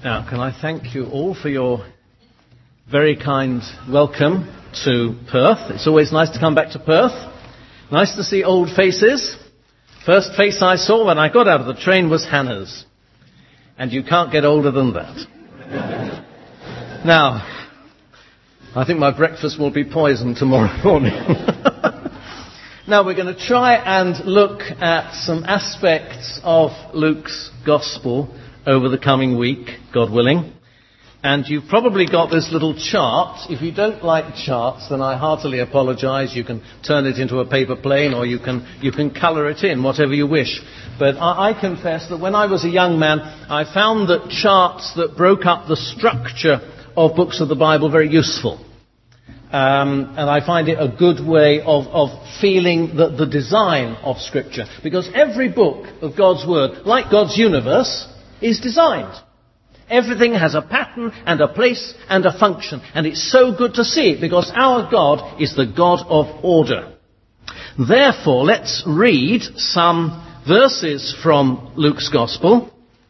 Now, can I thank you all for your very kind welcome to Perth. It's always nice to come back to Perth. Nice to see old faces. First face I saw when I got out of the train was Hannah's. And you can't get older than that. Now, I think my breakfast will be poisoned tomorrow morning. Now, we're going to try and look at some aspects of Luke's Gospel over the coming week, God willing. And you've probably got this little chart. If you don't like charts, then I heartily apologise. You can turn it into a paper plane, or you can colour it in, whatever you wish. But I confess that when I was a young man, I found that charts that broke up the structure of books of the Bible very useful. And I find it a good way of feeling the design of Scripture. Because every book of God's Word, like God's universe, is designed. Everything has a pattern and a place and a function. And it's so good to see it because our God is the God of order. Therefore, let's read some verses from Luke's Gospel.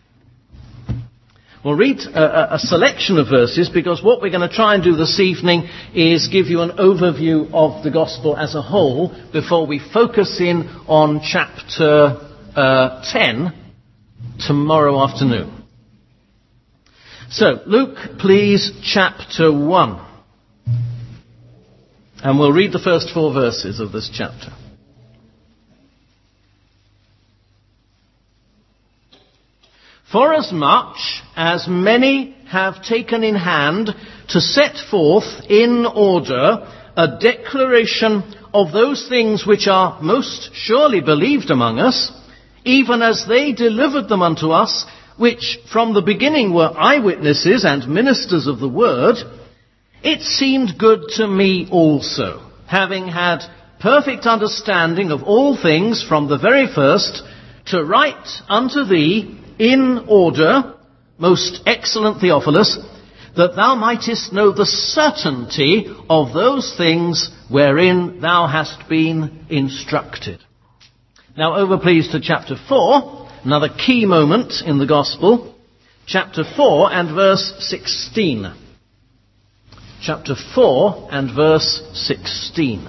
We'll read a selection of verses because what we're going to try and do this evening is give you an overview of the Gospel as a whole before we focus in on chapter 10 tomorrow afternoon. So, Luke, please, chapter 1. And we'll read the first 4 verses of this chapter. Forasmuch as many have taken in hand to set forth in order a declaration of those things which are most surely believed among us, even as they delivered them unto us, which from the beginning were eyewitnesses and ministers of the word, it seemed good to me also, having had perfect understanding of all things from the very first, to write unto thee in order, most excellent Theophilus, that thou mightest know the certainty of those things wherein thou hast been instructed. Now over please to chapter 4, another key moment in the Gospel. Chapter 4 and verse 16. Chapter 4 and verse 16.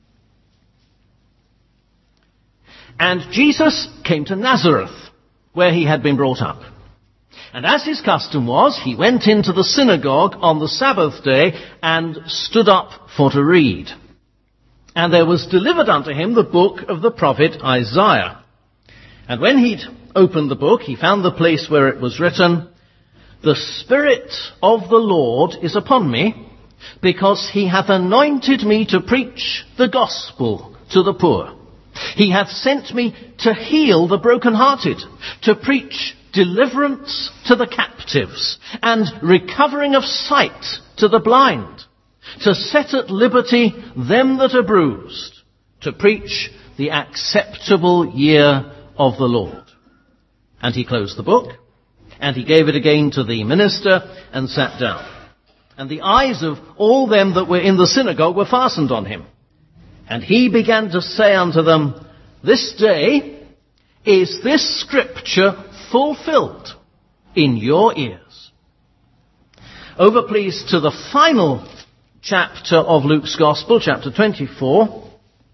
And Jesus came to Nazareth, where he had been brought up. And as his custom was, he went into the synagogue on the Sabbath day and stood up for to read. And there was delivered unto him the book of the prophet Isaiah. And when he'd opened the book, he found the place where it was written, The Spirit of the Lord is upon me, because he hath anointed me to preach the gospel to the poor. He hath sent me to heal the brokenhearted, to preach deliverance to the captives, and recovering of sight to the blind, to set at liberty them that are bruised, to preach the acceptable year of the Lord. And he closed the book, and he gave it again to the minister, and sat down. And the eyes of all them that were in the synagogue were fastened on him. And he began to say unto them, This day is this scripture fulfilled in your ears. Over please to the final chapter of Luke's Gospel, chapter 24.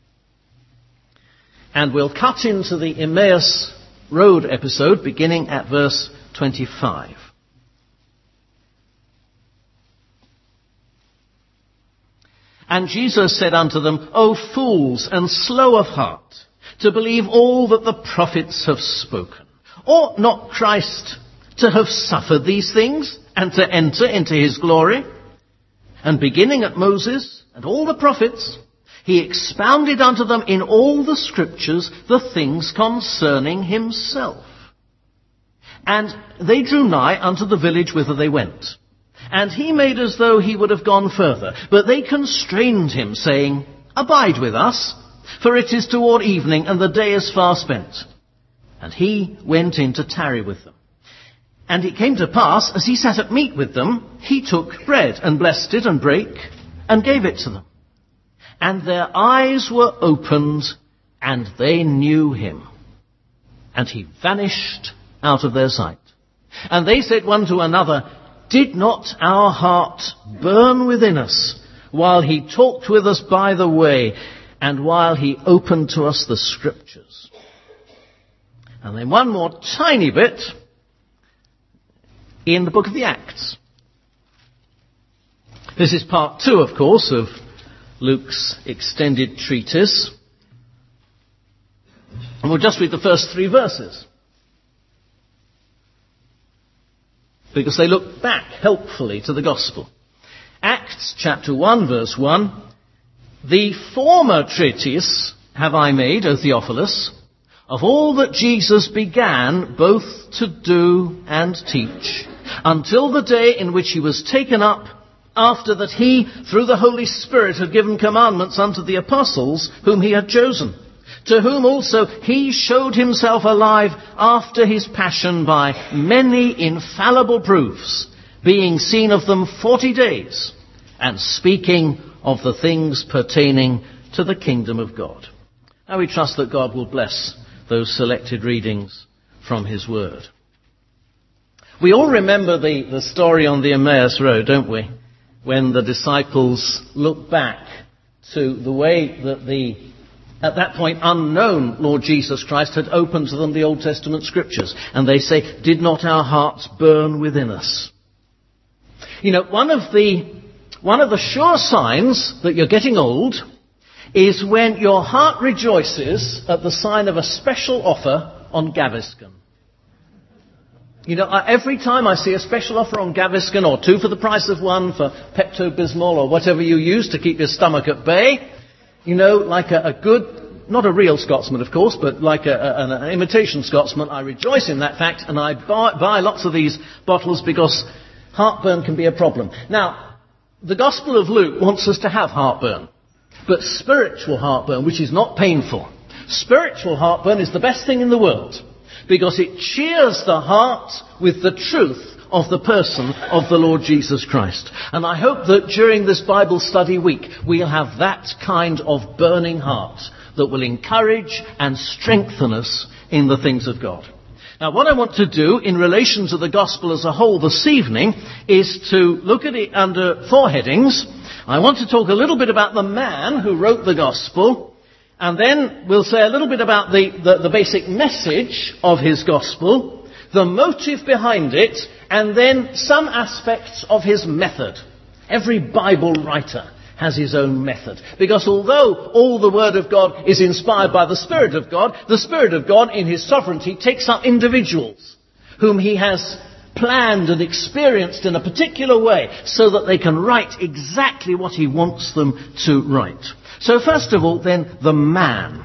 And we'll cut into the Emmaus Road episode beginning at verse 25. And Jesus said unto them, O fools and slow of heart, to believe all that the prophets have spoken. Ought not Christ to have suffered these things and to enter into his glory? And beginning at Moses and all the prophets, he expounded unto them in all the scriptures the things concerning himself. And they drew nigh unto the village whither they went. And he made as though he would have gone further. But they constrained him, saying, Abide with us, for it is toward evening, and the day is far spent. And he went in to tarry with them. And it came to pass, as he sat at meat with them, he took bread, and blessed it, and brake, and gave it to them. And their eyes were opened, and they knew him. And he vanished out of their sight. And they said one to another, "Did not our heart burn within us while he talked with us by the way and while he opened to us the Scriptures?" And then one more tiny bit in the book of the Acts. This is part 2, of course, of Luke's extended treatise. And we'll just read the first 3 verses, because they look back helpfully to the gospel. Acts chapter 1, verse 1. "The former treatise have I made, O Theophilus, of all that Jesus began both to do and teach, until the day in which he was taken up, after that he, through the Holy Spirit, had given commandments unto the apostles whom he had chosen, to whom also he showed himself alive after his passion by many infallible proofs, being seen of them 40 days, and speaking of the things pertaining to the kingdom of God." Now we trust that God will bless those selected readings from his word. We all remember the story on the Emmaus Road, don't we? When the disciples look back to the way that the, at that point, unknown Lord Jesus Christ had opened to them the Old Testament Scriptures. And they say, "Did not our hearts burn within us?" You know, one of the sure signs that you're getting old is when your heart rejoices at the sign of a special offer on Gaviscon. You know, every time I see a special offer on Gaviscon, or 2 for the price of 1 for Pepto-Bismol, or whatever you use to keep your stomach at bay, you know, like a good, not a real Scotsman, of course, but like an imitation Scotsman, I rejoice in that fact, and I buy lots of these bottles because heartburn can be a problem. Now, the Gospel of Luke wants us to have heartburn, but spiritual heartburn, which is not painful. Spiritual heartburn is the best thing in the world, because it cheers the heart with the truth of the person of the Lord Jesus Christ. And I hope that during this Bible study week, we'll have that kind of burning heart that will encourage and strengthen us in the things of God. Now, what I want to do in relation to the gospel as a whole this evening is to look at it under 4 headings. I want to talk a little bit about the man who wrote the gospel, and then we'll say a little bit about the basic message of his gospel, the motive behind it, and then some aspects of his method. Every Bible writer has his own method, because although all the Word of God is inspired by the Spirit of God in his sovereignty takes up individuals whom he has planned and experienced in a particular way so that they can write exactly what he wants them to write. So first of all, then, the man.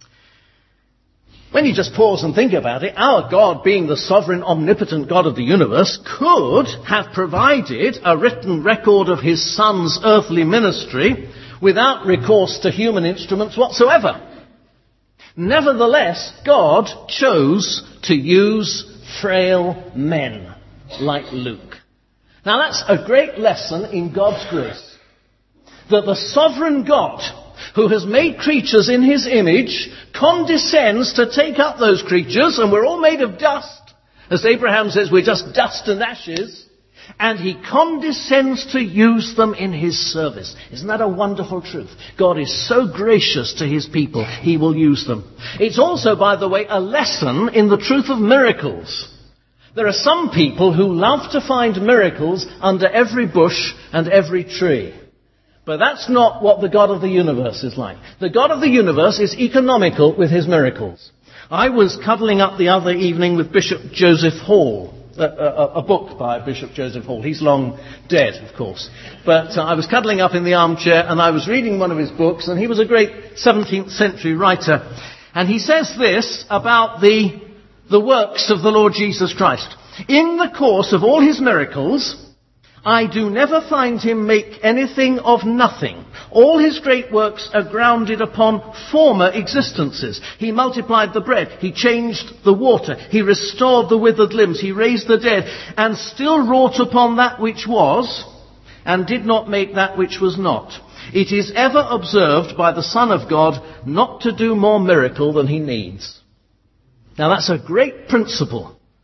When you just pause and think about it, our God, being the sovereign, omnipotent God of the universe, could have provided a written record of his Son's earthly ministry without recourse to human instruments whatsoever. Nevertheless, God chose to use frail men like Luke. Now that's a great lesson in God's grace. That the sovereign God, who has made creatures in his image, condescends to take up those creatures, and we're all made of dust. As Abraham says, we're just dust and ashes. And he condescends to use them in his service. Isn't that a wonderful truth? God is so gracious to his people, he will use them. It's also, by the way, a lesson in the truth of miracles. There are some people who love to find miracles under every bush and every tree. But that's not what the God of the universe is like. The God of the universe is economical with his miracles. I was cuddling up the other evening with Bishop Joseph Hall, a book by Bishop Joseph Hall. He's long dead, of course. But I was cuddling up in the armchair and I was reading one of his books, and he was a great 17th century writer. And he says this about the works of the Lord Jesus Christ. In the course of all his miracles, I do never find him make anything of nothing. All his great works are grounded upon former existences. He multiplied the bread. He changed the water. He restored the withered limbs. He raised the dead, and still wrought upon that which was, and did not make that which was not. It is ever observed by the Son of God not to do more miracle than he needs. Now that's a great principle.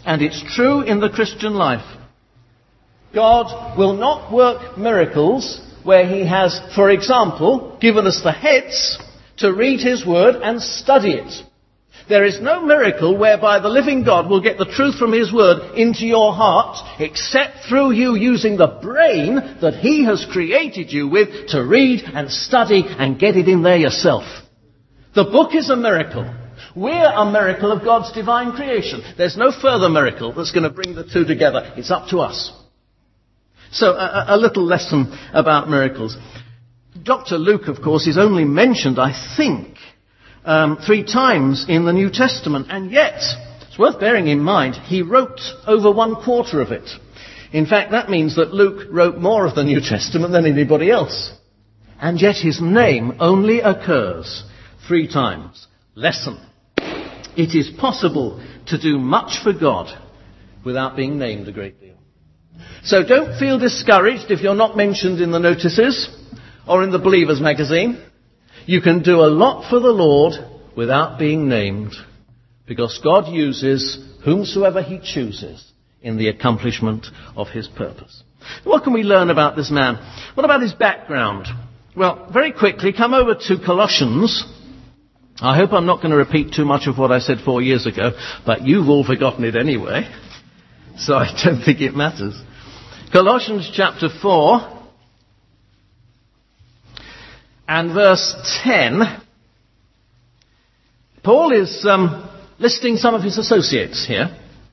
And it's true in the Christian life. God will not work miracles where he has, for example, given us the heads to read his word and study it. There is no miracle whereby the living God will get the truth from his word into your heart except through you using the brain that he has created you with to read and study and get it in there yourself. The book is a miracle. We're a miracle of God's divine creation. There's no further miracle that's going to bring the two together. It's up to us. So a little lesson about miracles. Dr. Luke, of course, is only mentioned, I think, 3 times in the New Testament, and yet, it's worth bearing in mind, he wrote over 1/4 of it. In fact, that means that Luke wrote more of the New Testament than anybody else. And yet his name only occurs 3 times. Lesson. It is possible to do much for God without being named a great deal. So don't feel discouraged if you're not mentioned in the notices or in the Believers magazine. You can do a lot for the Lord without being named, because God uses whomsoever he chooses in the accomplishment of his purpose. What can we learn about this man? What about his background? Well, very quickly, come over to Colossians. I hope I'm not going to repeat too much of what I said 4 years ago, but you've all forgotten it anyway, so I don't think it matters. Colossians chapter 4. And verse 10, Paul is listing some of his associates here.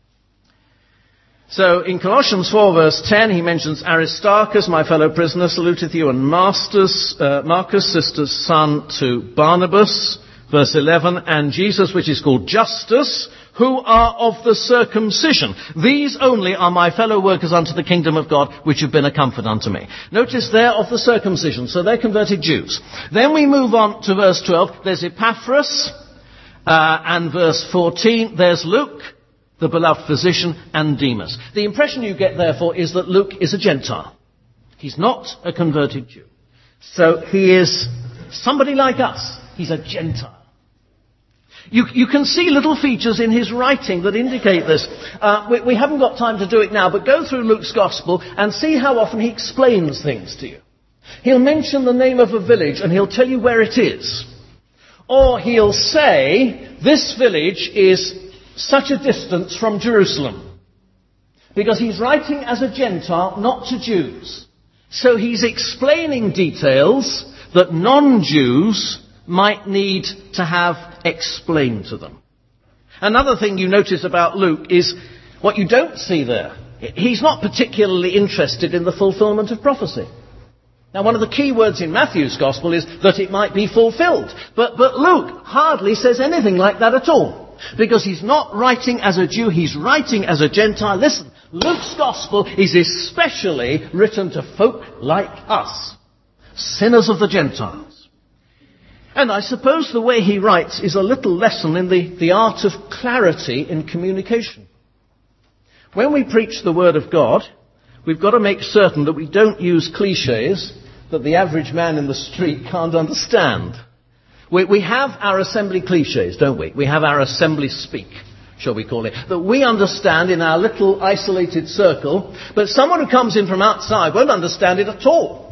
So in Colossians 4 verse 10, he mentions Aristarchus, my fellow prisoner, saluteth you, and Marcus, sister's son to Barnabas. Verse 11, and Jesus, which is called Justus, who are of the circumcision. These only are my fellow workers unto the kingdom of God, which have been a comfort unto me. Notice they're of the circumcision, so they're converted Jews. Then we move on to verse 12. There's Epaphras, and verse 14, there's Luke, the beloved physician, and Demas. The impression you get, therefore, is that Luke is a Gentile. He's not a converted Jew. So he is somebody like us. He's a Gentile. You can see little features in his writing that indicate this. We haven't got time to do it now, but go through Luke's Gospel and see how often he explains things to you. He'll mention the name of a village and he'll tell you where it is. Or he'll say, this village is such a distance from Jerusalem. Because he's writing as a Gentile, not to Jews. So he's explaining details that non-Jews might need to have explained to them. Another thing you notice about Luke is what you don't see there. He's not particularly interested in the fulfillment of prophecy. Now, one of the key words in Matthew's Gospel is that it might be fulfilled. But Luke hardly says anything like that at all. Because he's not writing as a Jew, he's writing as a Gentile. Listen, Luke's Gospel is especially written to folk like us, sinners of the Gentiles. And I suppose the way he writes is a little lesson in the art of clarity in communication. When we preach the Word of God, we've got to make certain that we don't use cliches that the average man in the street can't understand. We have our assembly cliches, don't we? We have our assembly speak, shall we call it, that we understand in our little isolated circle, but someone who comes in from outside won't understand it at all.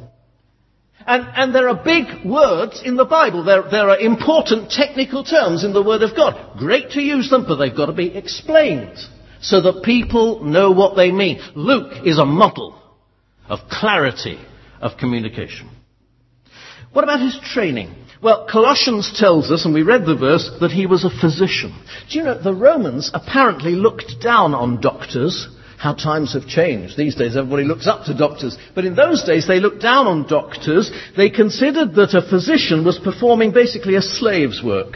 And there are big words in the Bible. There are important technical terms in the Word of God. Great to use them, but they've got to be explained so that people know what they mean. Luke is a model of clarity of communication. What about his training? Well, Colossians tells us, and we read the verse, that he was a physician. Do you know, the Romans apparently looked down on doctors. How times have changed. These days everybody looks up to doctors. But in those days they looked down on doctors. They considered that a physician was performing basically a slave's work.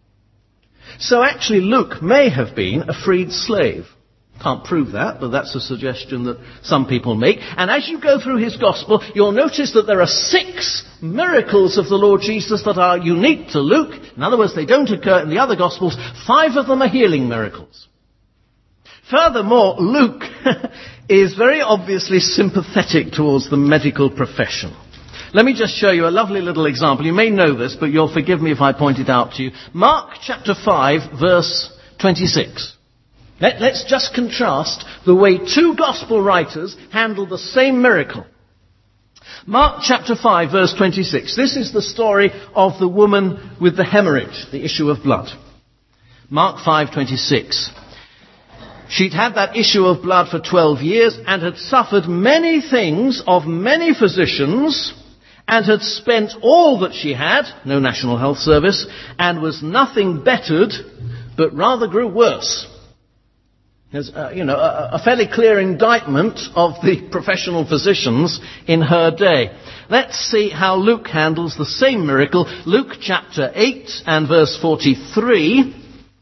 So actually Luke may have been a freed slave. Can't prove that, but that's a suggestion that some people make. And as you go through his gospel, you'll notice that there are 6 miracles of the Lord Jesus that are unique to Luke. In other words, they don't occur in the other gospels. 5 of them are healing miracles. Furthermore, Luke is very obviously sympathetic towards the medical profession. Let me just show you a lovely little example. You may know this, but you'll forgive me if I point it out to you. Mark chapter 5, verse 26. Let's just contrast the way two gospel writers handle the same miracle. Mark chapter 5 verse 26. This is the story of the woman with the hemorrhage, the issue of blood. Mark 5:26. She'd had that issue of blood for 12 years and had suffered many things of many physicians and had spent all that she had, no National Health Service, and was nothing bettered, but rather grew worse. There's, a fairly clear indictment of the professional physicians in her day. Let's see how Luke handles the same miracle. Luke chapter 8 and verse 43.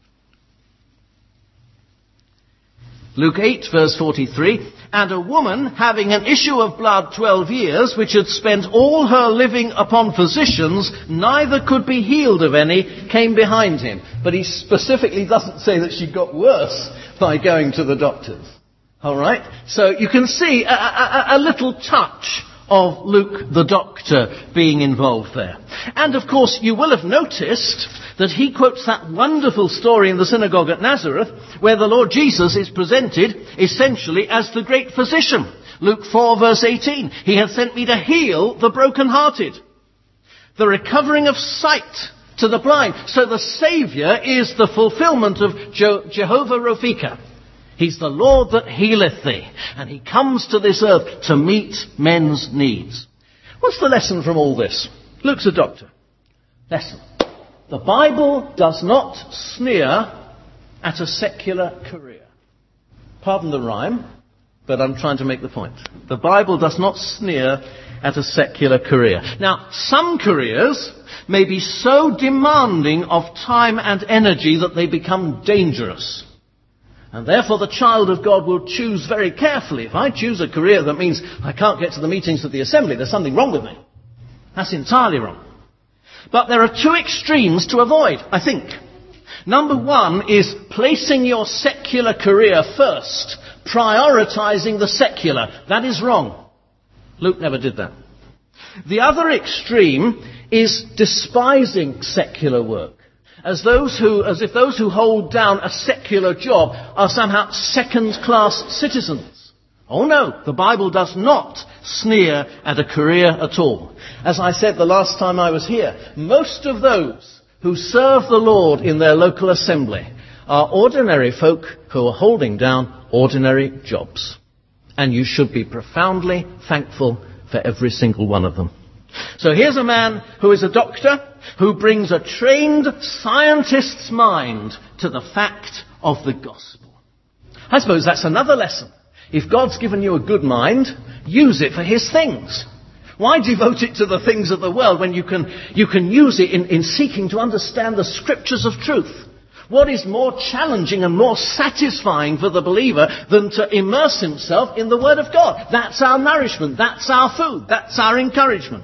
Luke 8 verse 43. And a woman having an issue of blood 12 years, which had spent all her living upon physicians, neither could be healed of any, came behind him. But he specifically doesn't say that she got worse by going to the doctors. All right? So you can see a little touch of Luke the doctor being involved there. And of course you will have noticed that he quotes that wonderful story in the synagogue at Nazareth where the Lord Jesus is presented essentially as the great physician. Luke 4 verse 18. He hath sent me to heal the brokenhearted, the recovering of sight to the blind. So the Saviour is the fulfillment of Jehovah Rophika. He's the Lord that healeth thee. And he comes to this earth to meet men's needs. What's the lesson from all this? Luke's a doctor. Lesson. The Bible does not sneer at a secular career. Pardon the rhyme, but I'm trying to make the point. The Bible does not sneer at a secular career. Now, some careers may be so demanding of time and energy that they become dangerous. And therefore the child of God will choose very carefully. If I choose a career that means I can't get to the meetings of the assembly, there's something wrong with me. That's entirely wrong. But there are two extremes to avoid, I think. Number one is placing your secular career first, prioritizing the secular. That is wrong. Luke never did that. The other extreme is despising secular work, as if those who hold down a secular job are somehow second-class citizens. Oh no, the Bible does not sneer at a career at all. As I said the last time I was here, most of those who serve the Lord in their local assembly are ordinary folk who are holding down ordinary jobs. And you should be profoundly thankful for every single one of them. So here's a man who is a doctor who brings a trained scientist's mind to the fact of the gospel. I suppose that's another lesson. If God's given you a good mind, use it for his things. Why devote it to the things of the world when you can use it in seeking to understand the scriptures of truth? What is more challenging and more satisfying for the believer than to immerse himself in the Word of God? That's our nourishment. That's our food. That's our encouragement.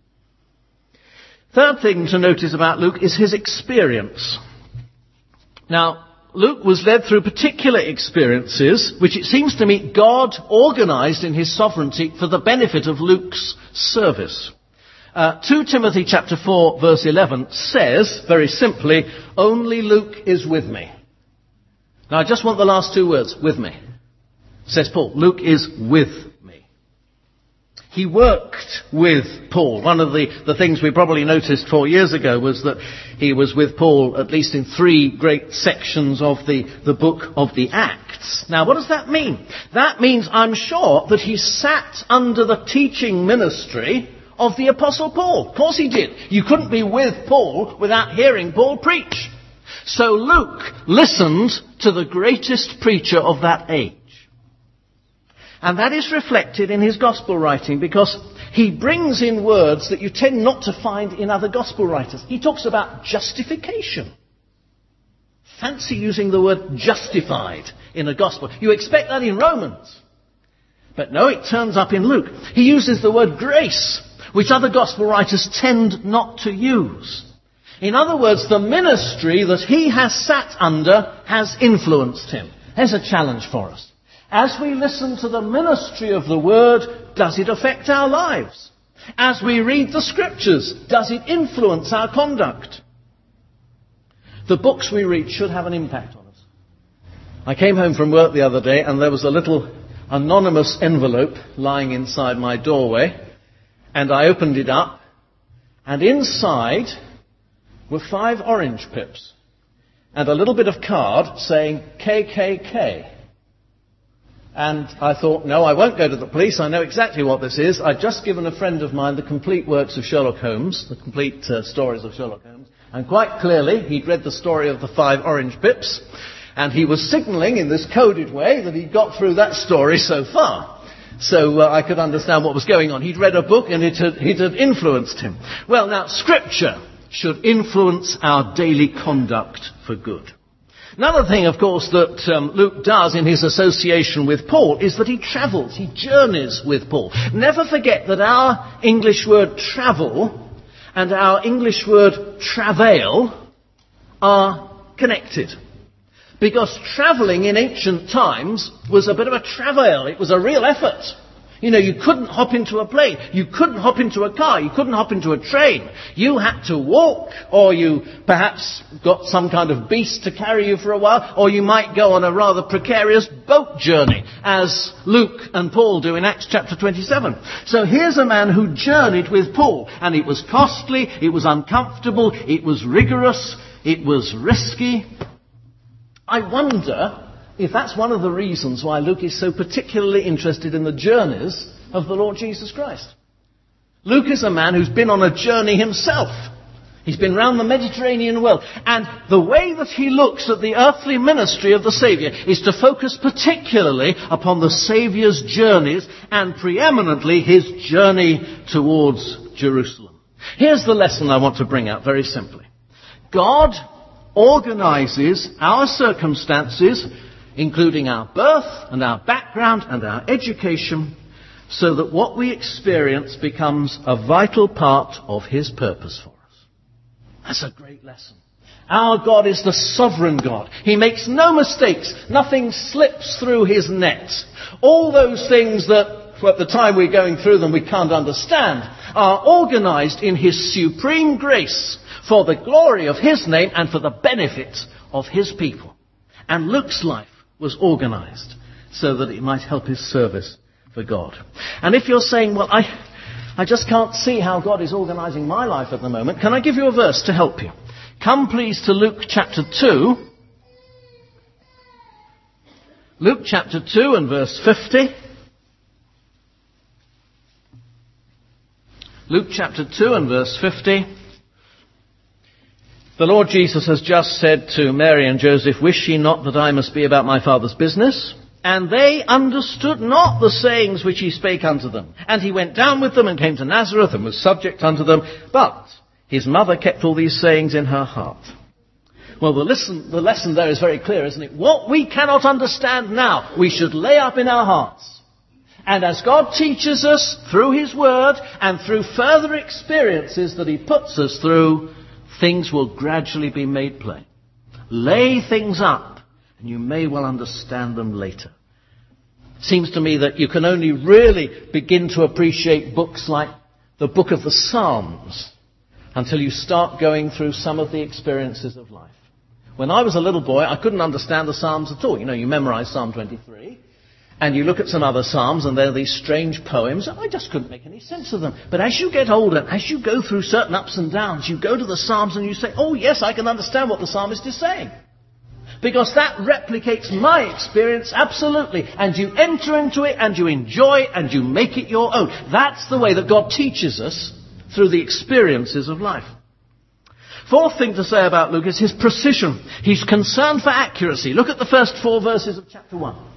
Third thing to notice about Luke is his experience. Now, Luke was led through particular experiences, which it seems to me God organized in his sovereignty for the benefit of Luke's service. 2 Timothy chapter 4 verse 11 says, very simply, only Luke is with me. Now I just want the last two words, with me. Says Paul, Luke is with me. He worked with Paul. One of the things we probably noticed 4 years ago was that he was with Paul at least in 3 great sections of the book of the Acts. Now what does that mean? That means I'm sure that he sat under the teaching ministry of the Apostle Paul. Of course he did. You couldn't be with Paul without hearing Paul preach. So Luke listened to the greatest preacher of that age. And that is reflected in his gospel writing because he brings in words that you tend not to find in other gospel writers. He talks about justification. Fancy using the word justified in a gospel. You expect that in Romans. But no, it turns up in Luke. He uses the word grace, which other gospel writers tend not to use. In other words, the ministry that he has sat under has influenced him. There's a challenge for us. As we listen to the ministry of the Word, does it affect our lives? As we read the Scriptures, does it influence our conduct? The books we read should have an impact on us. I came home from work the other day and there was a little anonymous envelope lying inside my doorway, and I opened it up, and inside were 5 orange pips and a little bit of card saying KKK. And I thought, no, I won't go to the police. I know exactly what this is. I'd just given a friend of mine the complete works of Sherlock Holmes, the complete stories of Sherlock Holmes. And quite clearly, he'd read the story of the 5 orange pips. And he was signalling in this coded way that he'd got through that story so far. So I could understand what was going on. He'd read a book and it had influenced him. Well, now, Scripture should influence our daily conduct for good. Another thing, of course, that Luke does in his association with Paul is that he travels, he journeys with Paul. Never forget that our English word travel and our English word travail are connected. Because travelling in ancient times was a bit of a travail. It was a real effort. You know, you couldn't hop into a plane. You couldn't hop into a car. You couldn't hop into a train. You had to walk, or you perhaps got some kind of beast to carry you for a while, or you might go on a rather precarious boat journey, as Luke and Paul do in Acts chapter 27. So here's a man who journeyed with Paul, and it was costly, it was uncomfortable, it was rigorous, it was risky. I wonder if that's one of the reasons why Luke is so particularly interested in the journeys of the Lord Jesus Christ. Luke is a man who's been on a journey himself. He's been round the Mediterranean world. And the way that he looks at the earthly ministry of the Saviour is to focus particularly upon the Saviour's journeys and preeminently his journey towards Jerusalem. Here's the lesson I want to bring out very simply. God organises our circumstances, including our birth and our background and our education, so that what we experience becomes a vital part of his purpose for us. That's a great lesson. Our God is the sovereign God. He makes no mistakes. Nothing slips through his net. All those things that at the time we're going through them we can't understand are organised in his supreme grace for the glory of his name and for the benefit of his people. And Luke's life was organised so that it might help his service for God. And if you're saying, well, I just can't see how God is organising my life at the moment, can I give you a verse to help you? Come please to Luke chapter 2. Luke chapter 2 and verse 50. Luke chapter 2 and verse 50. The Lord Jesus has just said to Mary and Joseph, "Wish ye not that I must be about my Father's business?" And they understood not the sayings which he spake unto them. And he went down with them and came to Nazareth and was subject unto them. But his mother kept all these sayings in her heart. Well, the lesson there is very clear, isn't it? What we cannot understand now, we should lay up in our hearts. And as God teaches us through his word and through further experiences that he puts us through, things will gradually be made plain. Lay things up, and you may well understand them later. It seems to me that you can only really begin to appreciate books like the book of the Psalms until you start going through some of the experiences of life. When I was a little boy, I couldn't understand the Psalms at all. You know, you memorize Psalm 23. And you look at some other psalms and there are these strange poems. I just couldn't make any sense of them. But as you get older, as you go through certain ups and downs, you go to the psalms and you say, oh yes, I can understand what the psalmist is saying. Because that replicates my experience absolutely. And you enter into it and you enjoy and you make it your own. That's the way that God teaches us through the experiences of life. Fourth thing to say about Luke is his precision. He's concerned for accuracy. Look at the first 4 verses of chapter 1.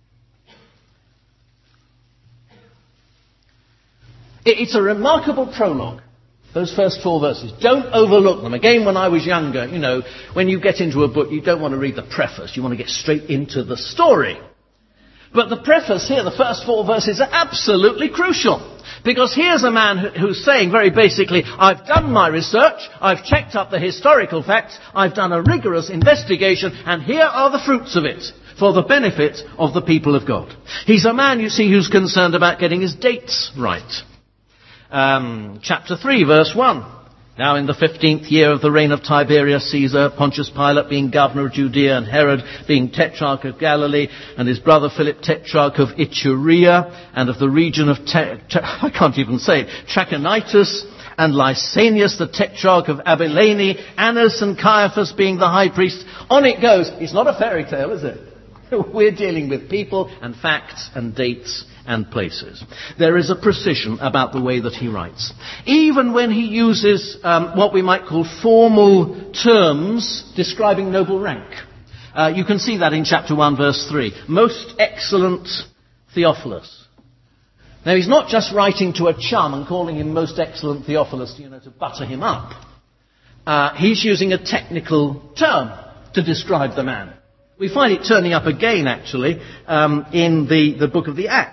It's a remarkable prologue, those first 4 verses. Don't overlook them. Again, when I was younger, you know, when you get into a book, you don't want to read the preface. You want to get straight into the story. But the preface here, the first 4 verses, are absolutely crucial. Because here's a man who's saying very basically, I've done my research, I've checked up the historical facts, I've done a rigorous investigation, and here are the fruits of it for the benefit of the people of God. He's a man, you see, who's concerned about getting his dates right. Chapter 3, verse 1. Now in the 15th year of the reign of Tiberius Caesar, Pontius Pilate being governor of Judea, and Herod being tetrarch of Galilee, and his brother Philip tetrarch of Iturea, and of the region of Trachonitis, and Lysanias the tetrarch of Abilene, Annas and Caiaphas being the high priests. On it goes. It's not a fairy tale, is it? We're dealing with people and facts and dates and places. There is a precision about the way that he writes. Even when he uses what we might call formal terms describing noble rank. You can see that in chapter 1, verse 3. Most excellent Theophilus. Now, he's not just writing to a chum and calling him most excellent Theophilus, to butter him up. He's using a technical term to describe the man. We find it turning up again, actually, in the book of the Acts.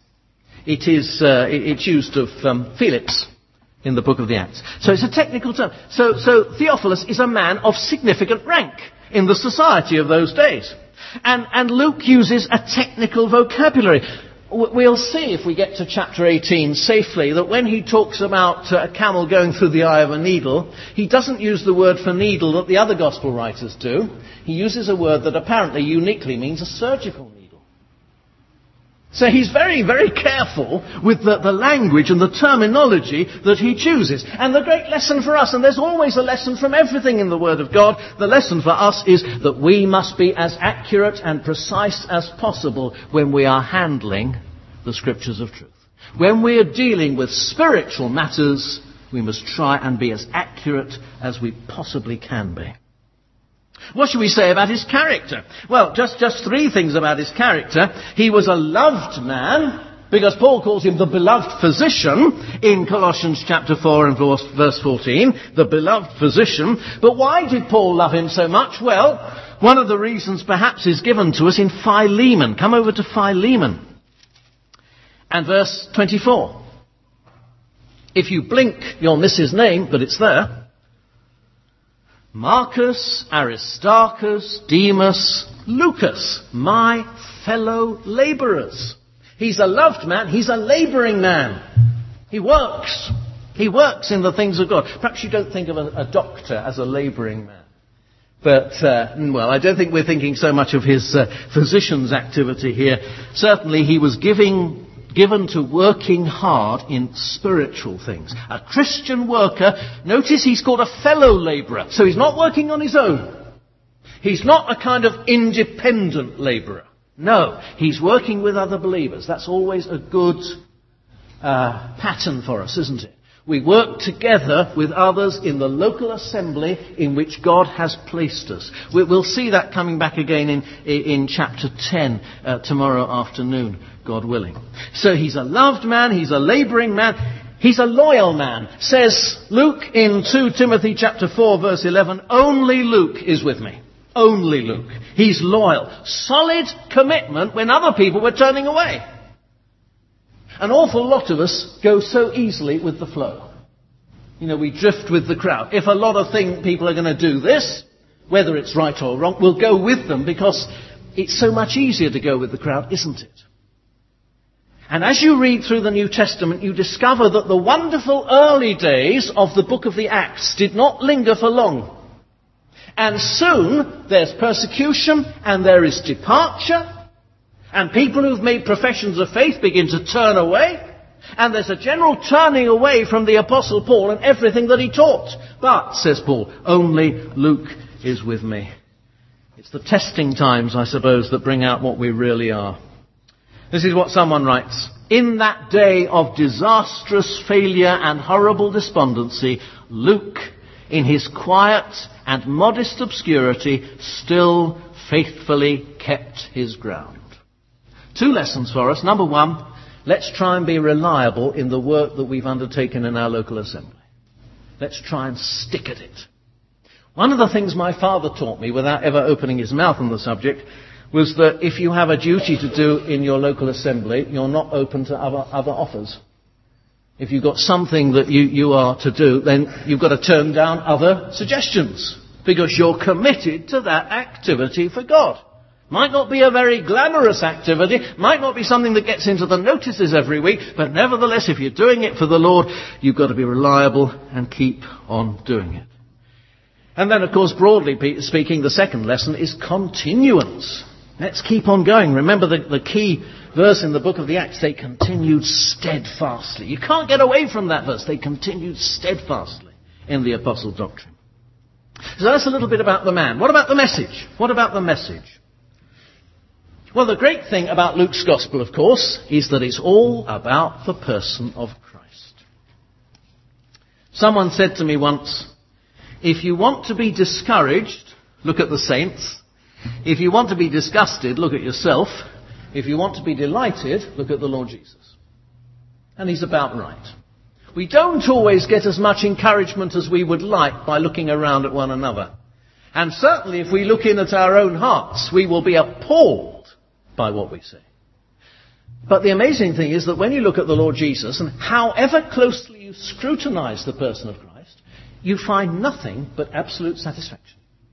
It's used of Felix in the book of the Acts. So it's a technical term. So Theophilus is a man of significant rank in the society of those days. And Luke uses a technical vocabulary. We'll see if we get to chapter 18 safely that when he talks about a camel going through the eye of a needle, he doesn't use the word for needle that the other gospel writers do. He uses a word that apparently uniquely means a surgical needle. So he's very, very careful with the language and the terminology that he chooses. And the great lesson for us, and there's always a lesson from everything in the Word of God, the lesson for us is that we must be as accurate and precise as possible when we are handling the Scriptures of truth. When we are dealing with spiritual matters, we must try and be as accurate as we possibly can be. What should we say about his character? Well, just three things about his character. He was a loved man, because Paul calls him the beloved physician in Colossians chapter 4 and verse 14, the beloved physician. But why did Paul love him so much? Well, one of the reasons perhaps is given to us in Philemon. Come over to Philemon. And verse 24. If you blink, you'll miss his name, but it's there. Marcus, Aristarchus, Demas, Lucas, my fellow labourers. He's a loved man. He's a labouring man. He works. He works in the things of God. Perhaps you don't think of a doctor as a labouring man. But, I don't think we're thinking so much of his physician's activity here. Certainly he was given to working hard in spiritual things. A Christian worker, notice he's called a fellow labourer. So he's not working on his own. He's not a kind of independent labourer. No, he's working with other believers. That's always a good pattern for us, isn't it? We work together with others in the local assembly in which God has placed us. We'll see that coming back again in chapter 10 tomorrow afternoon, God willing. So he's a loved man, he's a labouring man, he's a loyal man. Says Luke in 2 Timothy chapter 4 verse 11, only Luke is with me. Only Luke. He's loyal. Solid commitment when other people were turning away. An awful lot of us go so easily with the flow. We drift with the crowd. If a lot of people are going to do this, whether it's right or wrong, we'll go with them because it's so much easier to go with the crowd, isn't it? And as you read through the New Testament, you discover that the wonderful early days of the book of the Acts did not linger for long. And soon there's persecution and there is departure. And people who've made professions of faith begin to turn away. And there's a general turning away from the Apostle Paul and everything that he taught. But, says Paul, only Luke is with me. It's the testing times, I suppose, that bring out what we really are. This is what someone writes. In that day of disastrous failure and horrible despondency, Luke, in his quiet and modest obscurity, still faithfully kept his ground. Two lessons for us. Number one, let's try and be reliable in the work that we've undertaken in our local assembly. Let's try and stick at it. One of the things my father taught me, without ever opening his mouth on the subject, was that if you have a duty to do in your local assembly, you're not open to other offers. If you've got something that you are to do, then you've got to turn down other suggestions, because you're committed to that activity for God. Might not be a very glamorous activity, might not be something that gets into the notices every week, but nevertheless, if you're doing it for the Lord, you've got to be reliable and keep on doing it. And then, of course, broadly speaking, the second lesson is continuance. Let's keep on going. Remember the key verse in the book of the Acts, they continued steadfastly. You can't get away from that verse. They continued steadfastly in the apostle doctrine. So that's a little bit about the man. What about the message? What about the message? Well, the great thing about Luke's gospel, of course, is that it's all about the person of Christ. Someone said to me once, if you want to be discouraged, look at the saints. If you want to be disgusted, look at yourself. If you want to be delighted, look at the Lord Jesus. And he's about right. We don't always get as much encouragement as we would like by looking around at one another. And certainly if we look in at our own hearts, we will be appalled by what we see. But the amazing thing is that when you look at the Lord Jesus, and however closely you scrutinize the person of Christ, you find nothing but absolute satisfaction.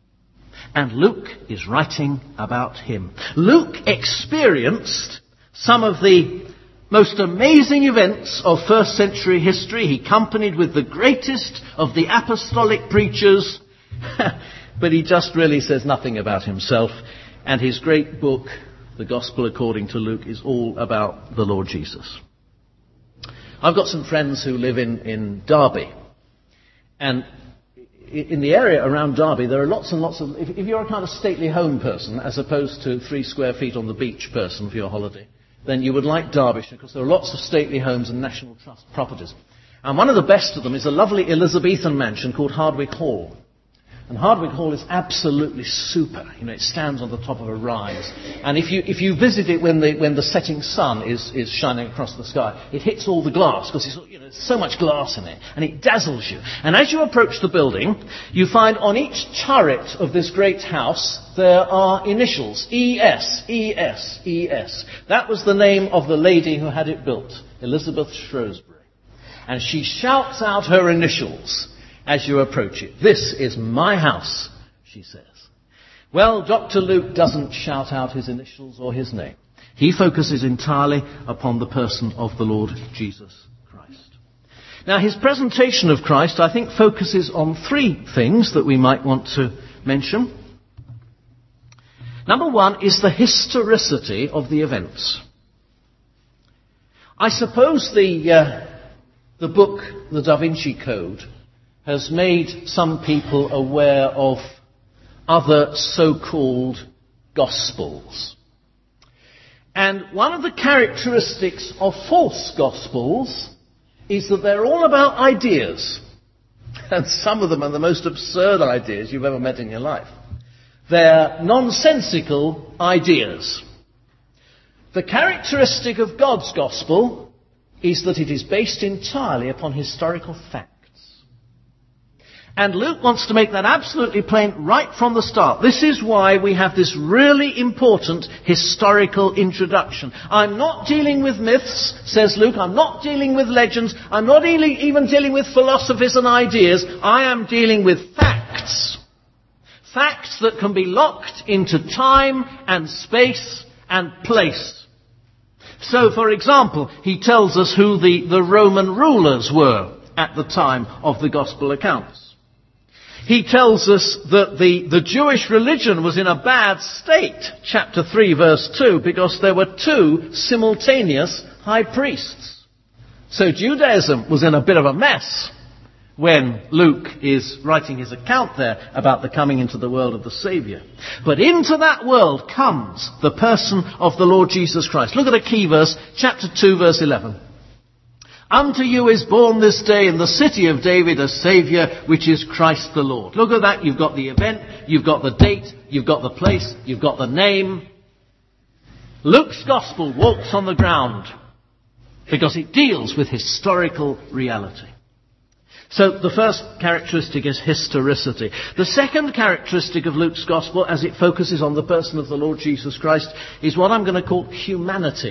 And Luke is writing about him. Luke experienced some of the most amazing events of first century history. He accompanied with the greatest of the apostolic preachers, but he just really says nothing about himself. And his great book, The Gospel According to Luke, is all about the Lord Jesus. I've got some friends who live in Derby. And in the area around Derby, there are lots and lots of... If you're a kind of stately home person, as opposed to 3 square feet on the beach person for your holiday, then you would like Derbyshire, because there are lots of stately homes and National Trust properties. And one of the best of them is a lovely Elizabethan mansion called Hardwick Hall. And Hardwick Hall is absolutely super. You know, it stands on the top of a rise. And if you visit it when the setting sun is shining across the sky, it hits all the glass, because there's so much glass in it, and it dazzles you. And as you approach the building, you find on each turret of this great house, there are initials. E.S., E.S., E.S. That was the name of the lady who had it built, Elizabeth Shrewsbury. And she shouts out her initials as you approach it. This is my house, she says. Well, Dr. Luke doesn't shout out his initials or his name. He focuses entirely upon the person of the Lord Jesus Christ. Now, his presentation of Christ, I think, focuses on 3 things that we might want to mention. Number 1 is the historicity of the events. I suppose the book, the Da Vinci Code, has made some people aware of other so-called Gospels. And one of the characteristics of false Gospels is that they're all about ideas. And some of them are the most absurd ideas you've ever met in your life. They're nonsensical ideas. The characteristic of God's Gospel is that it is based entirely upon historical facts. And Luke wants to make that absolutely plain right from the start. This is why we have this really important historical introduction. I'm not dealing with myths, says Luke. I'm not dealing with legends. I'm not even dealing with philosophies and ideas. I am dealing with facts. Facts that can be locked into time and space and place. So, for example, he tells us who the Roman rulers were at the time of the Gospel accounts. He tells us that the Jewish religion was in a bad state, chapter 3, verse 2, because there were 2 simultaneous high priests. So Judaism was in a bit of a mess when Luke is writing his account there about the coming into the world of the Saviour. But into that world comes the person of the Lord Jesus Christ. Look at a key verse, chapter 2, verse 11. Unto you is born this day in the city of David a Saviour, which is Christ the Lord. Look at that. You've got the event, you've got the date, you've got the place, you've got the name. Luke's Gospel walks on the ground because it deals with historical reality. So the first characteristic is historicity. The second characteristic of Luke's Gospel, as it focuses on the person of the Lord Jesus Christ, is what I'm going to call humanity.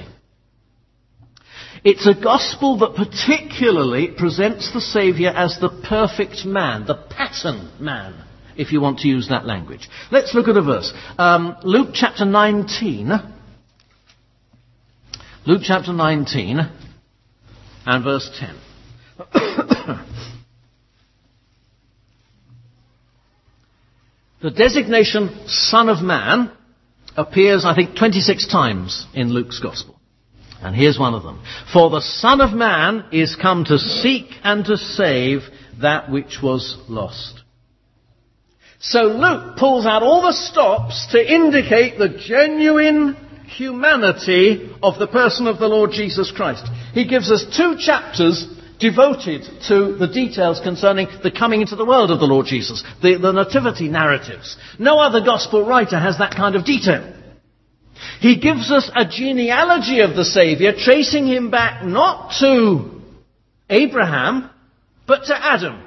It's a gospel that particularly presents the Saviour as the perfect man, the pattern man, if you want to use that language. Let's look at a verse. Luke chapter 19. Luke chapter 19 and verse 10. The designation Son of Man appears, I think, 26 times in Luke's Gospel. And here's one of them. For the Son of Man is come to seek and to save that which was lost. So Luke pulls out all the stops to indicate the genuine humanity of the person of the Lord Jesus Christ. He gives us 2 chapters devoted to the details concerning the coming into the world of the Lord Jesus, the nativity narratives. No other gospel writer has that kind of detail. He gives us a genealogy of the Saviour, tracing him back not to Abraham, but to Adam.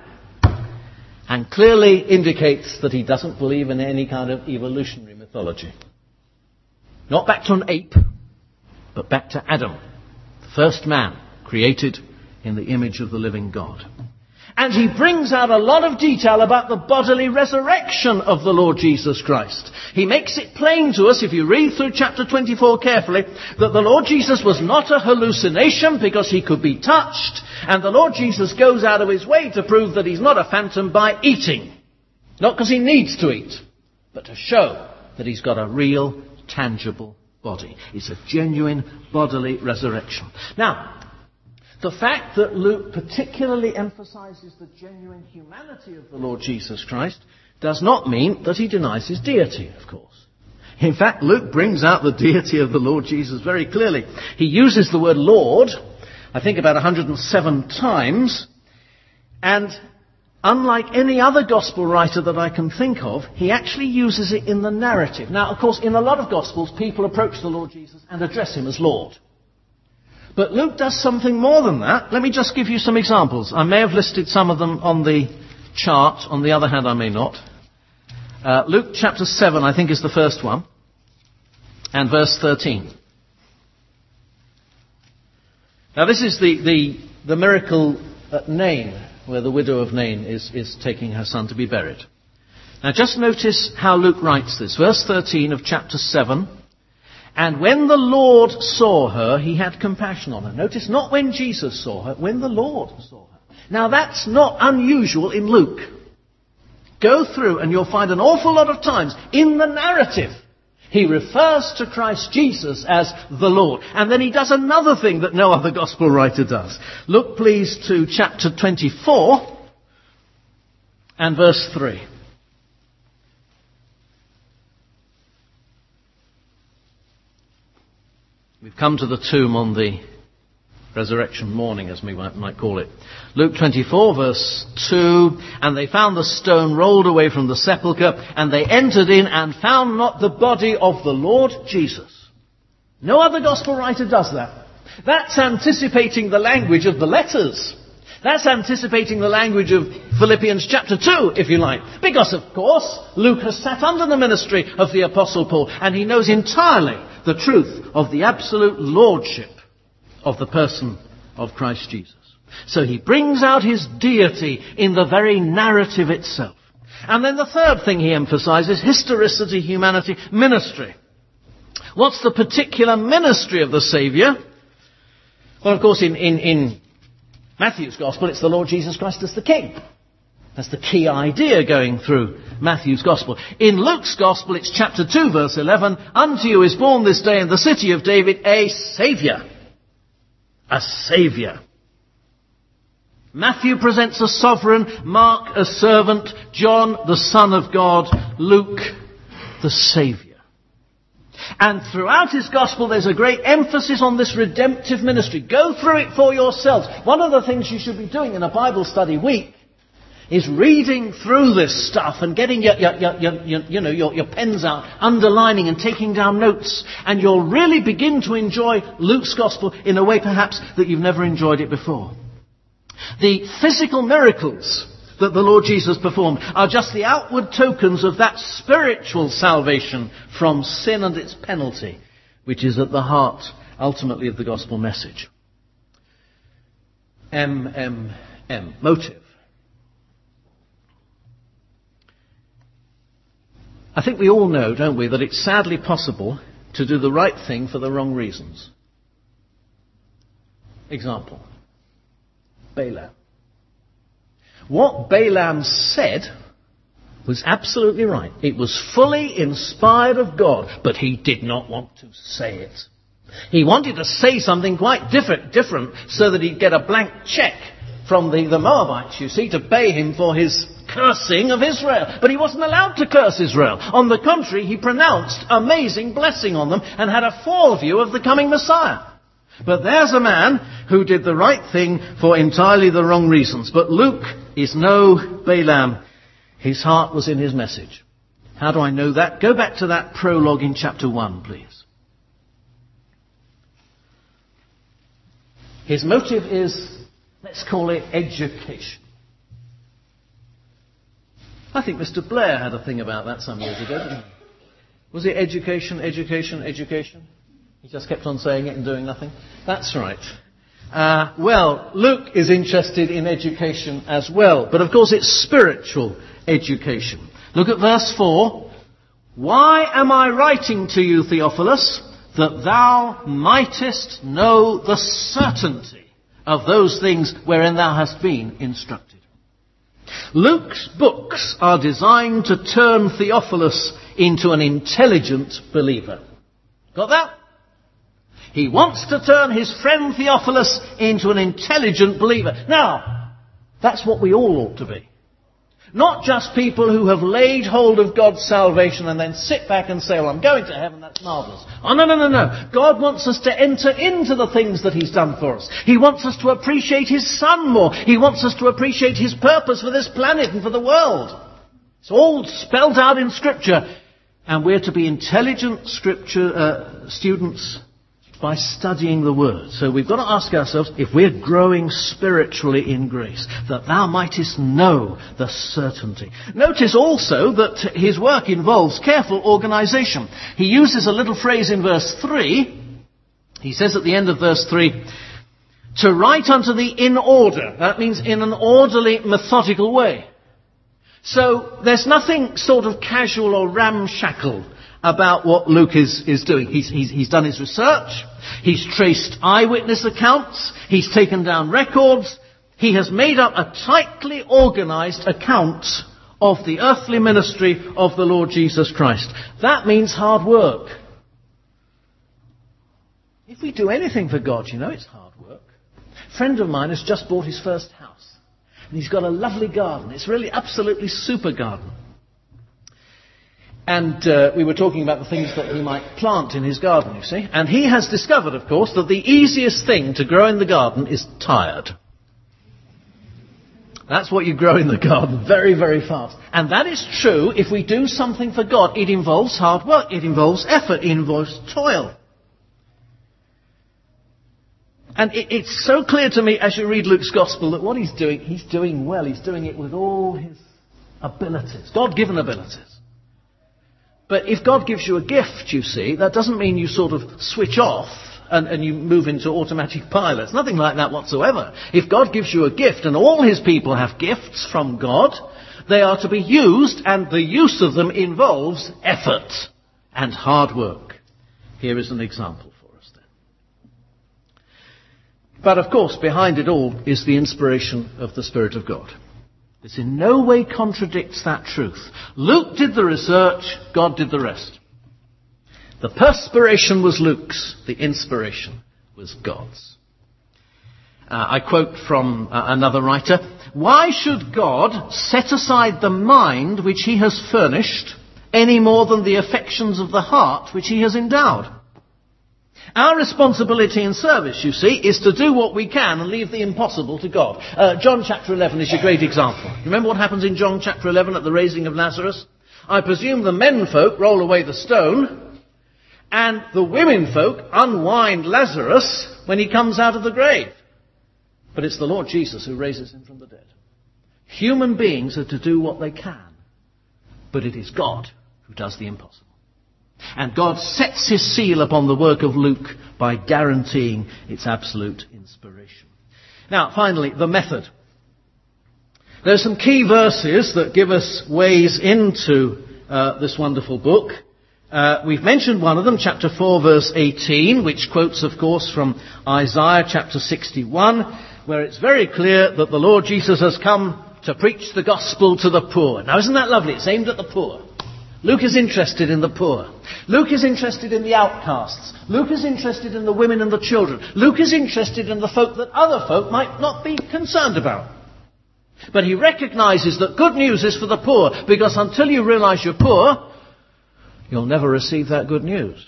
And clearly indicates that he doesn't believe in any kind of evolutionary mythology. Not back to an ape, but back to Adam, the first man created in the image of the living God. And he brings out a lot of detail about the bodily resurrection of the Lord Jesus Christ. He makes it plain to us, if you read through chapter 24 carefully, that the Lord Jesus was not a hallucination because he could be touched. And the Lord Jesus goes out of his way to prove that he's not a phantom by eating. Not because he needs to eat, but to show that he's got a real, tangible body. It's a genuine bodily resurrection. Now, the fact that Luke particularly emphasizes the genuine humanity of the Lord Jesus Christ does not mean that he denies his deity, of course. In fact, Luke brings out the deity of the Lord Jesus very clearly. He uses the word Lord, I think about 107 times, and unlike any other gospel writer that I can think of, he actually uses it in the narrative. Now, of course, in a lot of gospels, people approach the Lord Jesus and address him as Lord. But Luke does something more than that. Let me just give you some examples. I may have listed some of them on the chart. On the other hand, I may not. Luke chapter 7, I think, is the first one. And verse 13. Now, this is the miracle at Nain, where the widow of Nain is taking her son to be buried. Now, just notice how Luke writes this. Verse 13 of chapter 7. And when the Lord saw her, he had compassion on her. Notice, not when Jesus saw her, when the Lord saw her. Now, that's not unusual in Luke. Go through and you'll find an awful lot of times in the narrative he refers to Christ Jesus as the Lord. And then he does another thing that no other gospel writer does. Look, please, to chapter 24 and verse 3. We've come to the tomb on the resurrection morning, as we might call it. Luke 24, verse 2, and they found the stone rolled away from the sepulchre, and they entered in and found not the body of the Lord Jesus. No other gospel writer does that. That's anticipating the language of the letters. That's anticipating the language of Philippians chapter 2, if you like. Because, of course, Luke has sat under the ministry of the Apostle Paul, and he knows entirely the truth of the absolute lordship of the person of Christ Jesus. So he brings out his deity in the very narrative itself. And then the third thing he emphasizes, historicity, humanity, ministry. What's the particular ministry of the Saviour? Well, of course, in Matthew's Gospel, it's the Lord Jesus Christ as the King. That's the key idea going through Matthew's Gospel. In Luke's Gospel, it's chapter 2, verse 11. Unto you is born this day in the city of David a Saviour. A Saviour. Matthew presents a sovereign, Mark a servant, John the Son of God, Luke the Saviour. And throughout his Gospel there's a great emphasis on this redemptive ministry. Go through it for yourselves. One of the things you should be doing in a Bible study week is reading through this stuff and getting your pens out, underlining and taking down notes. And you'll really begin to enjoy Luke's Gospel in a way perhaps that you've never enjoyed it before. The physical miracles that the Lord Jesus performed are just the outward tokens of that spiritual salvation from sin and its penalty, which is at the heart, ultimately, of the gospel message. Motive. I think we all know, don't we, that it's sadly possible to do the right thing for the wrong reasons. Example, Balaam. What Balaam said was absolutely right. It was fully inspired of God, but he did not want to say it. He wanted to say something quite different so that he'd get a blank check from the Moabites, you see, to pay him for his cursing of Israel. But he wasn't allowed to curse Israel. On the contrary, he pronounced amazing blessing on them and had a foreview of the coming Messiah. But there's a man who did the right thing for entirely the wrong reasons. But Luke is no Balaam. His heart was in his message. How do I know that? Go back to that prologue in chapter 1, please. His motive is, let's call it education. I think Mr. Blair had a thing about that some years ago, didn't he? Was it education, education, education? He just kept on saying it and doing nothing. That's right. Well, Luke is interested in education as well. But of course it's spiritual education. Look at verse 4. Why am I writing to you, Theophilus, that thou mightest know the certainty of those things wherein thou hast been instructed? Luke's books are designed to turn Theophilus into an intelligent believer. Got that? He wants to turn his friend Theophilus into an intelligent believer. Now, that's what we all ought to be. Not just people who have laid hold of God's salvation and then sit back and say, well, I'm going to heaven, that's marvellous. Oh, no. God wants us to enter into the things that he's done for us. He wants us to appreciate his Son more. He wants us to appreciate his purpose for this planet and for the world. It's all spelled out in Scripture. And we're to be intelligent Scripture students by studying the Word. So we've got to ask ourselves if we're growing spiritually in grace, that thou mightest know the certainty. Notice also that his work involves careful organisation. He uses a little phrase in verse 3. He says at the end of verse 3, to write unto thee in order. That means in an orderly, methodical way. So there's nothing sort of casual or ramshackle about what Luke is doing. He's done his research. He's traced eyewitness accounts. He's taken down records. He has made up a tightly organised account of the earthly ministry of the Lord Jesus Christ. That means hard work. If we do anything for God, you know it's hard work. A friend of mine has just bought his first house. And he's got a lovely garden. It's really absolutely super garden. And we were talking about the things that he might plant in his garden, you see. And he has discovered, of course, that the easiest thing to grow in the garden is tired. That's what you grow in the garden, very, very fast. And that is true if we do something for God. It involves hard work. It involves effort. It involves toil. And it's so clear to me as you read Luke's Gospel that what he's doing well. He's doing it with all his abilities, God-given abilities. But if God gives you a gift, you see, that doesn't mean you sort of switch off and you move into automatic pilot. It's nothing like that whatsoever. If God gives you a gift, and all his people have gifts from God, they are to be used, and the use of them involves effort and hard work. Here is an example for us then. But of course, behind it all is the inspiration of the Spirit of God. This in no way contradicts that truth. Luke did the research, God did the rest. The perspiration was Luke's, the inspiration was God's. I quote from another writer, why should God set aside the mind which he has furnished any more than the affections of the heart which he has endowed? Our responsibility in service, you see, is to do what we can and leave the impossible to God. John chapter 11 is a great example. Remember what happens in John chapter 11 at the raising of Lazarus? I presume the men folk roll away the stone, and the women folk unwind Lazarus when he comes out of the grave. But it's the Lord Jesus who raises him from the dead. Human beings are to do what they can, but it is God who does the impossible. And God sets his seal upon the work of Luke by guaranteeing its absolute inspiration. Now, finally, the method. There are some key verses that give us ways into this wonderful book. We've mentioned one of them, chapter 4, verse 18, which quotes, of course, from Isaiah chapter 61, where it's very clear that the Lord Jesus has come to preach the gospel to the poor. Now, isn't that lovely? It's aimed at the poor. Luke is interested in the poor. Luke is interested in the outcasts. Luke is interested in the women and the children. Luke is interested in the folk that other folk might not be concerned about. But he recognizes that good news is for the poor, because until you realize you're poor, you'll never receive that good news.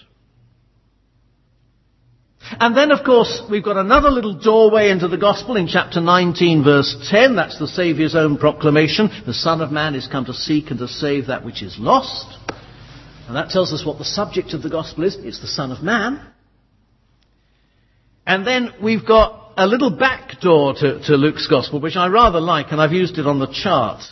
And then, of course, we've got another little doorway into the gospel in chapter 19, verse 10. That's the Saviour's own proclamation. The Son of Man is come to seek and to save that which is lost. And that tells us what the subject of the gospel is. It's the Son of Man. And then we've got a little back door to Luke's gospel, which I rather like, and I've used it on the chart.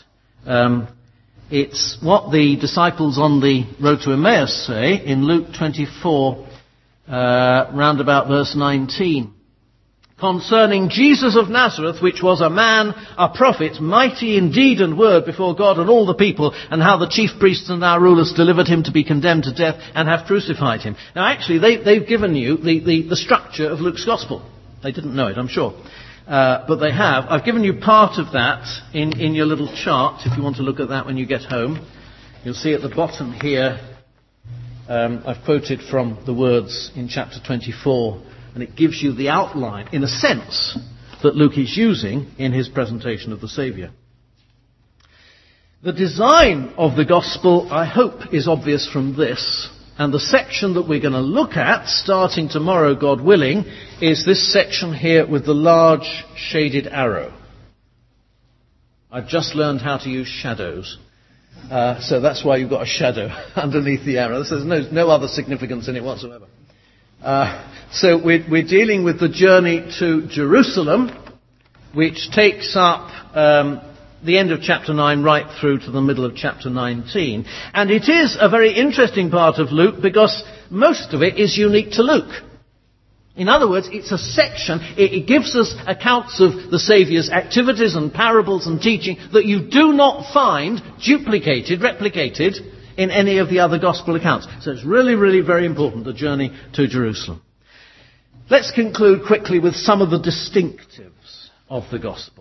It's what the disciples on the road to Emmaus say in Luke 24, round about verse 19. Concerning Jesus of Nazareth, which was a man, a prophet, mighty in deed and word before God and all the people, and how the chief priests and our rulers delivered him to be condemned to death and have crucified him. Now actually, they've given you the structure of Luke's gospel. They didn't know it, I'm sure. But they have. I've given you part of that in your little chart, if you want to look at that when you get home. You'll see at the bottom here, I've quoted from the words in chapter 24, and it gives you the outline, in a sense, that Luke is using in his presentation of the Saviour. The design of the gospel, I hope, is obvious from this. And the section that we're going to look at, starting tomorrow, God willing, is this section here with the large shaded arrow. I've just learned how to use shadows. So that's why you've got a shadow underneath the arrow. There's no other significance in it whatsoever. So we're dealing with the journey to Jerusalem, which takes up the end of chapter 9 right through to the middle of chapter 19. And it is a very interesting part of Luke because most of it is unique to Luke. In other words, it's a section, it gives us accounts of the Saviour's activities and parables and teaching that you do not find replicated in any of the other gospel accounts. So it's really, really very important, the journey to Jerusalem. Let's conclude quickly with some of the distinctives of the gospel.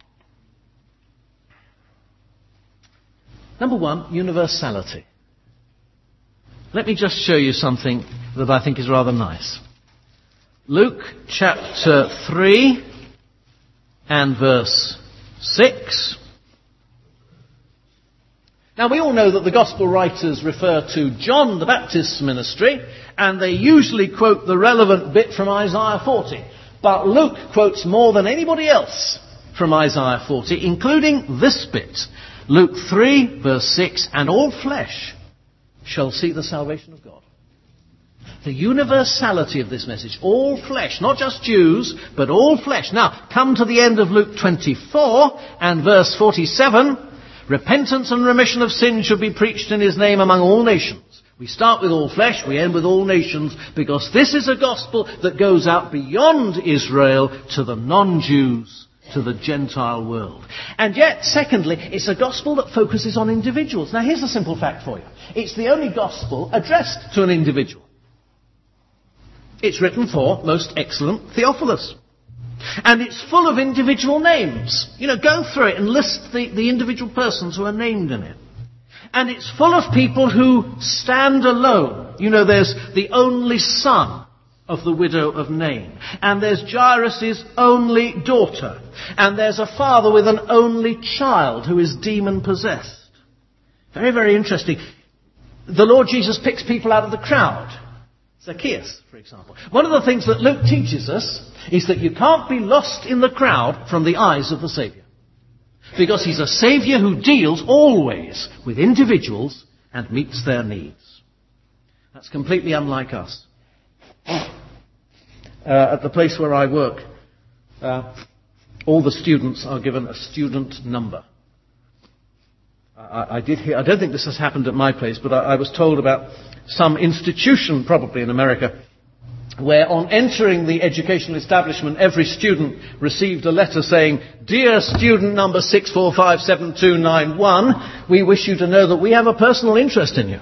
Number one, universality. Let me just show you something that I think is rather nice. Luke chapter 3 and verse 6. Now we all know that the gospel writers refer to John the Baptist's ministry, and they usually quote the relevant bit from Isaiah 40. But Luke quotes more than anybody else from Isaiah 40, including this bit. Luke 3 verse 6, and all flesh shall see the salvation of God. The universality of this message, all flesh, not just Jews, but all flesh. Now, come to the end of Luke 24 and verse 47. Repentance and remission of sin should be preached in his name among all nations. We start with all flesh, we end with all nations, because this is a gospel that goes out beyond Israel to the non-Jews, to the Gentile world. And yet, secondly, it's a gospel that focuses on individuals. Now, here's a simple fact for you. It's the only gospel addressed to an individual. It's written for most excellent Theophilus. And it's full of individual names. Go through it and list the individual persons who are named in it. And it's full of people who stand alone. There's the only son of the widow of Nain. And there's Jairus' only daughter. And there's a father with an only child who is demon-possessed. Very, very interesting. The Lord Jesus picks people out of the crowd. Zacchaeus, for example. One of the things that Luke teaches us is that you can't be lost in the crowd from the eyes of the Saviour. Because he's a Saviour who deals always with individuals and meets their needs. That's completely unlike us. At the place where I work, all the students are given a student number. I don't think this has happened at my place, but I was told about some institution, probably in America, where on entering the educational establishment, every student received a letter saying, "Dear student number 6457291, we wish you to know that we have a personal interest in you."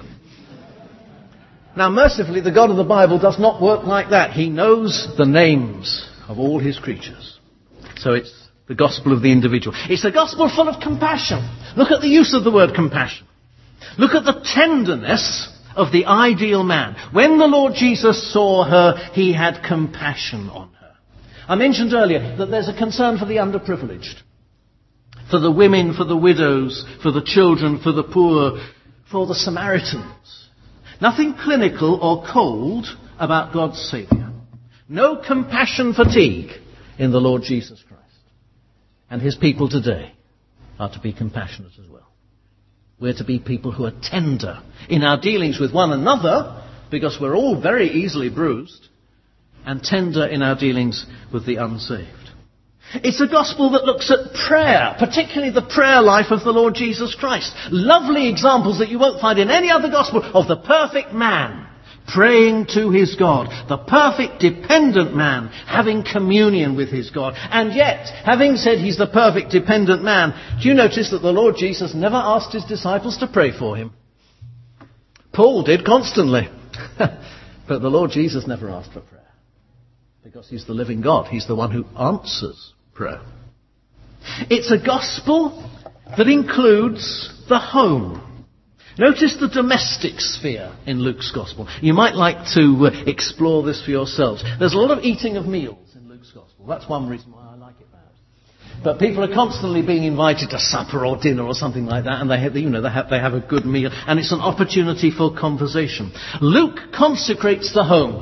Now, mercifully, the God of the Bible does not work like that. He knows the names of all his creatures. So it's the gospel of the individual. It's a gospel full of compassion. Look at the use of the word compassion. Look at the tenderness of the ideal man. When the Lord Jesus saw her, he had compassion on her. I mentioned earlier that there's a concern for the underprivileged, for the women, for the widows, for the children, for the poor, for the Samaritans. Nothing clinical or cold about God's Saviour. No compassion fatigue in the Lord Jesus Christ. And his people today are to be compassionate as well. We're to be people who are tender in our dealings with one another, because we're all very easily bruised, and tender in our dealings with the unsaved. It's a gospel that looks at prayer, particularly the prayer life of the Lord Jesus Christ. Lovely examples that you won't find in any other gospel of the perfect man praying to his God, the perfect dependent man having communion with his God. And yet, having said he's the perfect dependent man, do you notice that the Lord Jesus never asked his disciples to pray for him? Paul did constantly. But the Lord Jesus never asked for prayer. Because he's the living God. He's the one who answers prayer. It's a gospel that includes the home. Notice the domestic sphere in Luke's gospel. You might like to explore this for yourselves. There's a lot of eating of meals in Luke's gospel. That's one reason why I like it, perhaps. But people are constantly being invited to supper or dinner or something like that, and they have a good meal, and it's an opportunity for conversation. Luke consecrates the home.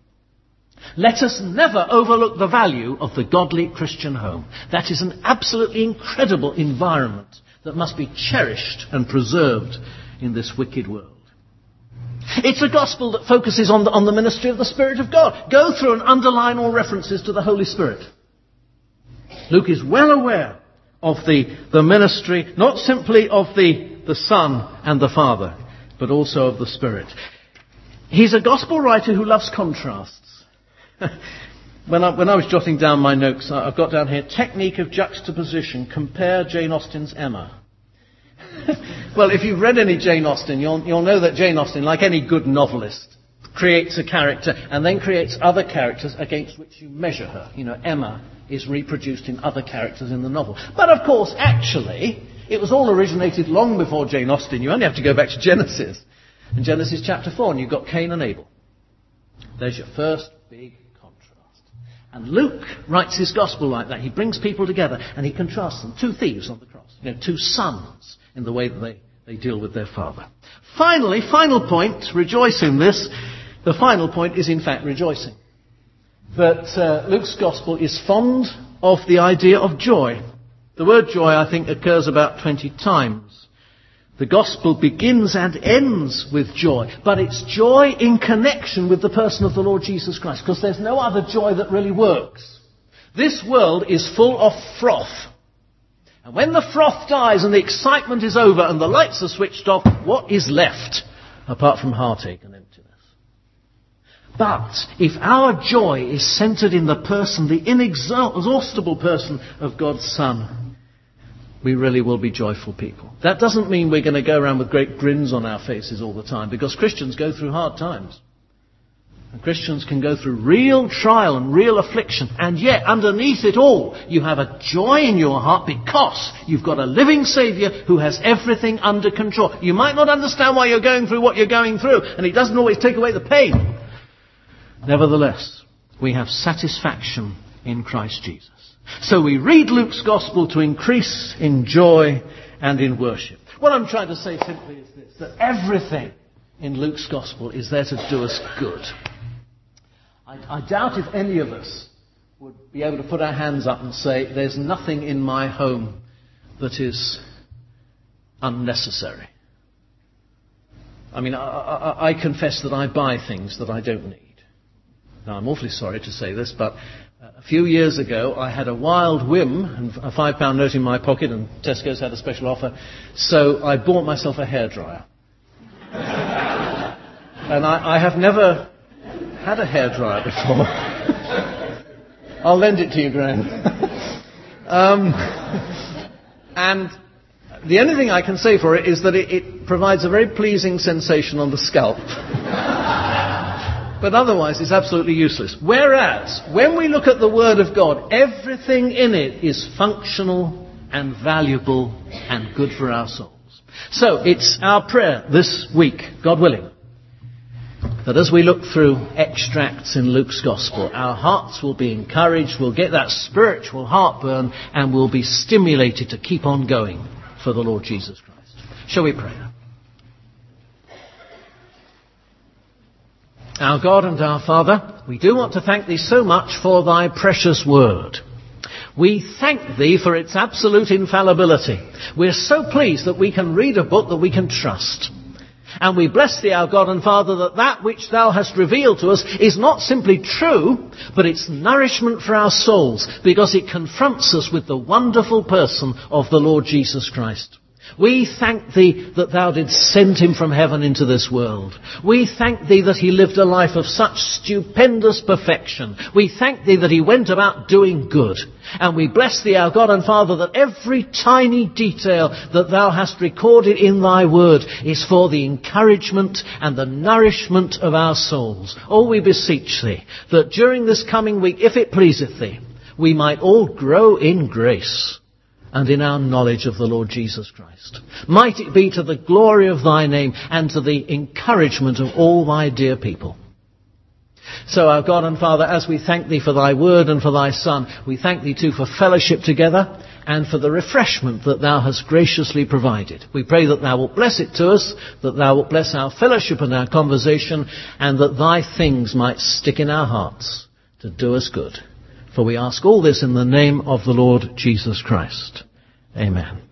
Let us never overlook the value of the godly Christian home. That is an absolutely incredible environment that must be cherished and preserved in this wicked world. It's a gospel that focuses on the ministry of the Spirit of God. Go through and underline all references to the Holy Spirit. Luke is well aware of the ministry, not simply of the Son and the Father, but also of the Spirit. He's a gospel writer who loves contrasts. When I was jotting down my notes, I've got down here, technique of juxtaposition, compare Jane Austen's Emma. Well, if you've read any Jane Austen, you'll know that Jane Austen, like any good novelist, creates a character and then creates other characters against which you measure her. You know, Emma is reproduced in other characters in the novel. But of course, actually, it was all originated long before Jane Austen. You only have to go back to Genesis. In Genesis chapter 4, and you've got Cain and Abel. There's your first big contrast. And Luke writes his gospel like that. He brings people together and he contrasts them. Two thieves on the cross. Two sons in the way that they deal with their father. Finally, final point, rejoice in this. The final point is in fact rejoicing. That Luke's gospel is fond of the idea of joy. The word joy, I think, occurs about 20 times. The gospel begins and ends with joy, but it's joy in connection with the person of the Lord Jesus Christ, because there's no other joy that really works. This world is full of froth. And when the froth dies and the excitement is over and the lights are switched off, what is left apart from heartache and emptiness? But if our joy is centered in the person, the inexhaustible person of God's Son, we really will be joyful people. That doesn't mean we're going to go around with great grins on our faces all the time, because Christians go through hard times. And Christians can go through real trial and real affliction. And yet, underneath it all, you have a joy in your heart because you've got a living Saviour who has everything under control. You might not understand why you're going through what you're going through, and He doesn't always take away the pain. Nevertheless, we have satisfaction in Christ Jesus. So we read Luke's Gospel to increase in joy and in worship. What I'm trying to say simply is this, that everything in Luke's Gospel is there to do us good. I doubt if any of us would be able to put our hands up and say, there's nothing in my home that is unnecessary. I mean, I confess that I buy things that I don't need. Now, I'm awfully sorry to say this, but a few years ago, I had a wild whim, and a £5 note in my pocket, and Tesco's had a special offer, so I bought myself a hairdryer. And I have never had a hairdryer before. I'll lend it to you, Graham. And the only thing I can say for it is that it provides a very pleasing sensation on the scalp. But otherwise it's absolutely useless. Whereas, when we look at the Word of God, everything in it is functional and valuable and good for our souls. So, it's our prayer this week, God willing, that as we look through extracts in Luke's Gospel, our hearts will be encouraged, we'll get that spiritual heartburn, and we'll be stimulated to keep on going for the Lord Jesus Christ. Shall we pray? Our God and our Father, we do want to thank Thee so much for Thy precious Word. We thank Thee for its absolute infallibility. We're so pleased that we can read a book that we can trust. And we bless Thee, our God and Father, that which Thou hast revealed to us is not simply true, but it's nourishment for our souls, because it confronts us with the wonderful person of the Lord Jesus Christ. We thank Thee that Thou didst send Him from heaven into this world. We thank Thee that He lived a life of such stupendous perfection. We thank Thee that He went about doing good. And we bless Thee, our God and Father, that every tiny detail that Thou hast recorded in Thy Word is for the encouragement and the nourishment of our souls. Oh, we beseech Thee that during this coming week, if it pleaseth Thee, we might all grow in grace and in our knowledge of the Lord Jesus Christ. Might it be to the glory of Thy name and to the encouragement of all Thy dear people. So, our God and Father, as we thank Thee for Thy Word and for Thy Son, we thank Thee too for fellowship together and for the refreshment that Thou hast graciously provided. We pray that Thou wilt bless it to us, that Thou wilt bless our fellowship and our conversation, and that Thy things might stick in our hearts to do us good. For we ask all this in the name of the Lord Jesus Christ. Amen.